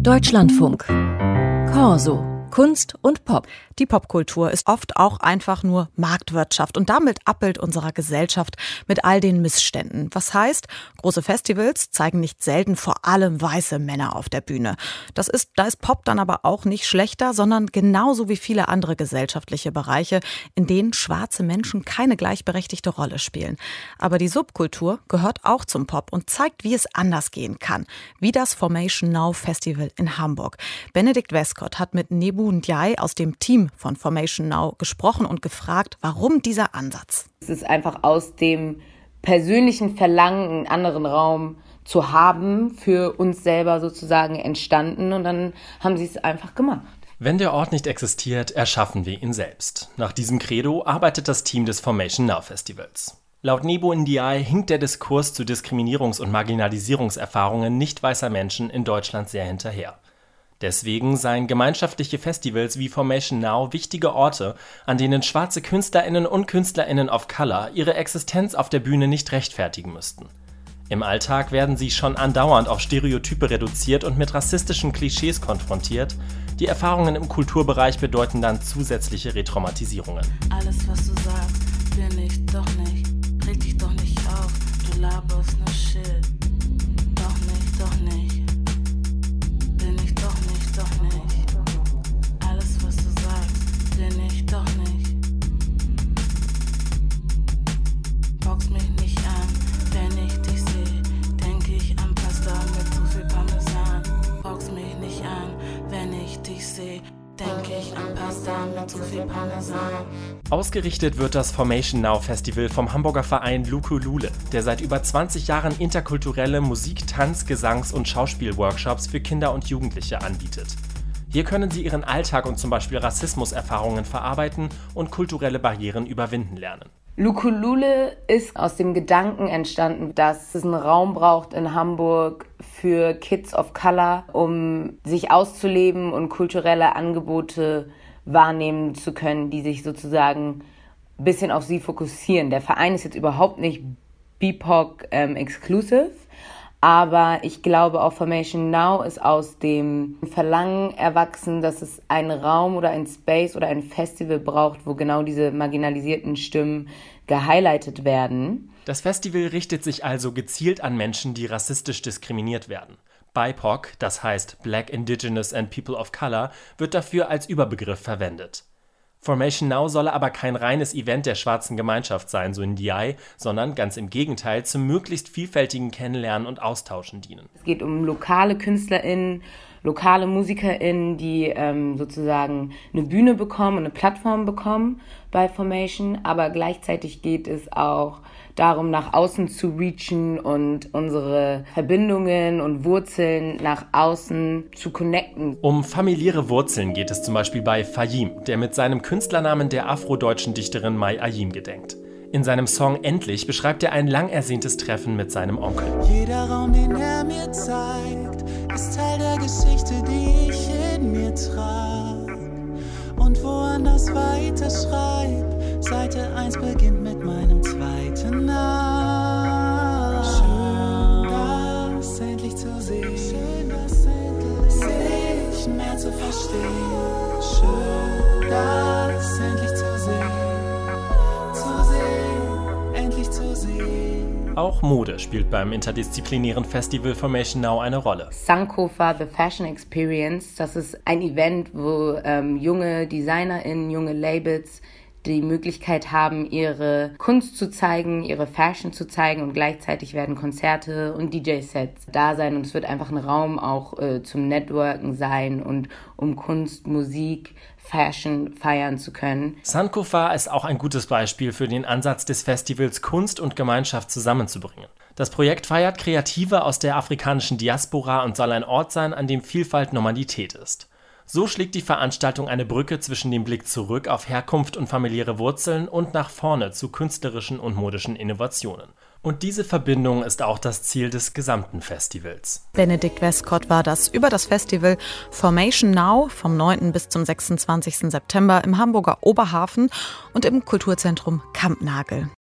Deutschlandfunk. Corso. Kunst und Pop. Die Popkultur ist oft auch einfach nur Marktwirtschaft und damit Abbild unserer Gesellschaft mit all den Missständen. Was heißt, große Festivals zeigen nicht selten vor allem weiße Männer auf der Bühne. Da ist Pop dann aber auch nicht schlechter, sondern genauso wie viele andere gesellschaftliche Bereiche, in denen schwarze Menschen keine gleichberechtigte Rolle spielen. Aber die Subkultur gehört auch zum Pop und zeigt, wie es anders gehen kann. Wie das Formation Now Festival in Hamburg. Benedikt Westcott hat mit Nebu Ndiaye aus dem Team von Formation Now gesprochen und gefragt, warum dieser Ansatz? Es ist einfach aus dem persönlichen Verlangen, einen anderen Raum zu haben, für uns selber sozusagen entstanden, und dann haben sie es einfach gemacht. Wenn der Ort nicht existiert, erschaffen wir ihn selbst. Nach diesem Credo arbeitet das Team des Formation Now Festivals. Laut Nebu Ndiaye hinkt der Diskurs zu Diskriminierungs- und Marginalisierungserfahrungen nicht weißer Menschen in Deutschland sehr hinterher. Deswegen seien gemeinschaftliche Festivals wie Formation Now wichtige Orte, an denen schwarze KünstlerInnen und KünstlerInnen of Color ihre Existenz auf der Bühne nicht rechtfertigen müssten. Im Alltag werden sie schon andauernd auf Stereotype reduziert und mit rassistischen Klischees konfrontiert. Die Erfahrungen im Kulturbereich bedeuten dann zusätzliche Retraumatisierungen. Alles, was du sagst, bin ich doch nicht. Reg dich doch nicht auf, du laberst nur Shit. Doch nicht, doch nicht. Bin ich doch nicht, doch nicht. Alles, was du sagst, bin ich doch nicht. Box mich nicht an, wenn ich dich sehe. Denke ich an Pasta mit zu viel Parmesan. Box mich nicht an, wenn ich dich sehe. Denke ich an Pasta mit zu viel Parmesan. Ausgerichtet wird das Formation Now Festival vom Hamburger Verein Lukulule, der seit über 20 Jahren interkulturelle Musik-, Tanz-, Gesangs- und Schauspielworkshops für Kinder und Jugendliche anbietet. Hier können sie ihren Alltag und zum Beispiel Rassismuserfahrungen verarbeiten und kulturelle Barrieren überwinden lernen. Lukulule ist aus dem Gedanken entstanden, dass es einen Raum braucht in Hamburg für Kids of Color, um sich auszuleben und kulturelle Angebote wahrnehmen zu können, die sich sozusagen ein bisschen auf sie fokussieren. Der Verein ist jetzt überhaupt nicht BIPOC exclusive, aber ich glaube auch Formation Now ist aus dem Verlangen erwachsen, dass es einen Raum oder ein Space oder ein Festival braucht, wo genau diese marginalisierten Stimmen gehighlightet werden. Das Festival richtet sich also gezielt an Menschen, die rassistisch diskriminiert werden. BIPOC, das heißt Black, Indigenous and People of Color, wird dafür als Überbegriff verwendet. Formation Now solle aber kein reines Event der schwarzen Gemeinschaft sein, so Ndiaye, sondern ganz im Gegenteil zum möglichst vielfältigen Kennenlernen und Austauschen dienen. Es geht um lokale KünstlerInnen, lokale MusikerInnen, die sozusagen eine Bühne bekommen und eine Plattform bekommen bei Formation, aber gleichzeitig geht es auch darum, nach außen zu reachen und unsere Verbindungen und Wurzeln nach außen zu connecten. Um familiäre Wurzeln geht es zum Beispiel bei Fayim, der mit seinem Künstlernamen der afrodeutschen Dichterin May Ayim gedenkt. In seinem Song Endlich beschreibt er ein lang ersehntes Treffen mit seinem Onkel. Jeder Raum, den er mir zeigt, ist Teil der Geschichte, die ich in mir trage. Und woanders weiter schreib, Seite 1 beginnt mit meinem zweiten Namen. Schön, das endlich zu sehen. Schön, das endlich sich mehr zu verstehen. Schön, das endlich zu sehen. Endlich zu sehen. Auch Mode spielt beim interdisziplinären Festival Formation Now eine Rolle. Sankofa The Fashion Experience, das ist ein Event, wo junge DesignerInnen, junge Labels die Möglichkeit haben, ihre Kunst zu zeigen, ihre Fashion zu zeigen, und gleichzeitig werden Konzerte und DJ-Sets da sein, und es wird einfach ein Raum auch zum Networken sein und um Kunst, Musik, Fashion feiern zu können. Sankofa ist auch ein gutes Beispiel für den Ansatz des Festivals, Kunst und Gemeinschaft zusammenzubringen. Das Projekt feiert Kreative aus der afrikanischen Diaspora und soll ein Ort sein, an dem Vielfalt Normalität ist. So schlägt die Veranstaltung eine Brücke zwischen dem Blick zurück auf Herkunft und familiäre Wurzeln und nach vorne zu künstlerischen und modischen Innovationen. Und diese Verbindung ist auch das Ziel des gesamten Festivals. Benedikt Westcott war das über das Festival Formation Now vom 9. bis zum 26. September im Hamburger Oberhafen und im Kulturzentrum Kampnagel.